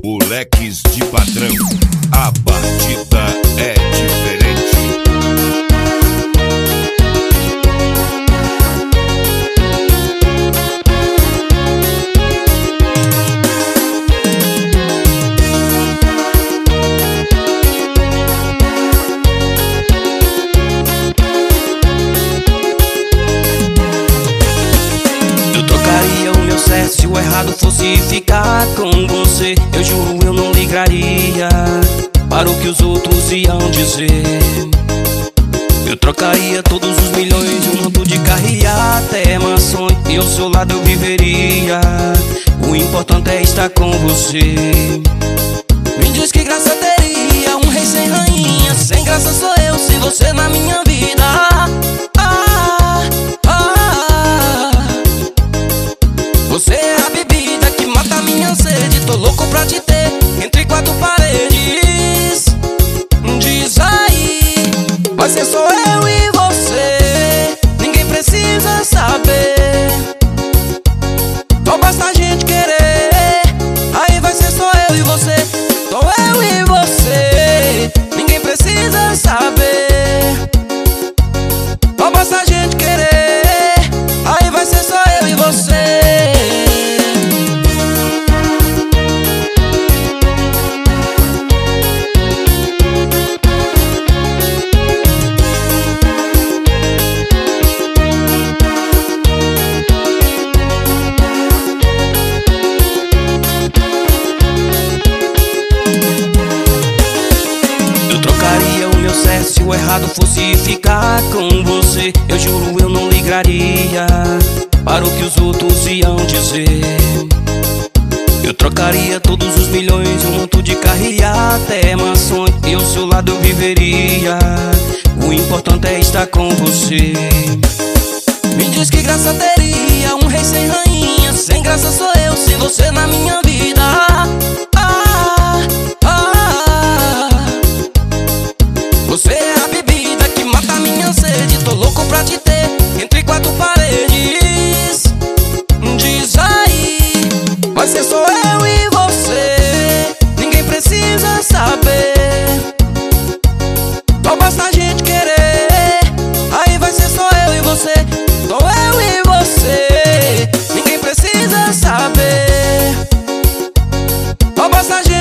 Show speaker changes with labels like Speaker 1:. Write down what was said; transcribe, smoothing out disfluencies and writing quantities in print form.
Speaker 1: Moleques de padrão, a batida é diferente.
Speaker 2: Eu trocaria o meu certo se o errado fosse ficar com você. Eu juro, eu não ligaria para o que os outros iam dizer. Eu trocaria todos os milhões e um monte de carro e até mansões, e ao seu lado eu viveria. O importante é estar com você. Me diz que graça teria um rei sem rainha. Sem graça sou eu sem você na minha vida. Você é a bebida que mata a minha sede. Tô louco pra te ter entre quatro paredes. Diz aí, vai ser só eu e você. Ninguém precisa saber. Só basta a gente querer. Aí vai ser só eu e você. Só eu e você. Ninguém precisa saber. Só basta a gente querer. Aí vai ser só eu e você. Se o errado fosse ficar com você, eu juro, eu não ligaria para o que os outros iam dizer. Eu trocaria todos os milhões e um monte de carro e até mansões, e ao seu lado eu viveria. O importante é estar com você. Me diz que graça teria um rei sem rainha. Sem graça sou eu sem você na minha vida. Você é a bebida que mata a minha sede. Tô louco pra te ter entre quatro paredes. Diz aí, vai ser só eu e você. Ninguém precisa saber. Só basta a gente querer. Aí vai ser só eu e você. Só eu e você. Ninguém precisa saber. Só basta a gente